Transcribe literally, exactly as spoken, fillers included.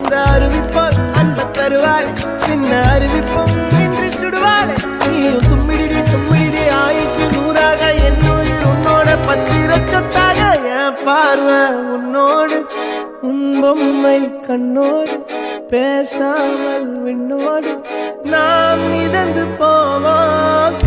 அருவிப்போல் அன்ப தருவாள் சின்ன அருவிப்போம் என்று சுடுவாள் நீயும் தும்மிடி தும்மிடி ஆயுசு நூறாக என் உயிர் உன்னோட பத்திர சொத்தாக என் பார்வை உன்னோடு உன் பொம்மை கண்ணோடு பேசாமல் விண்ணோடு நாம் மிதந்து போவோம்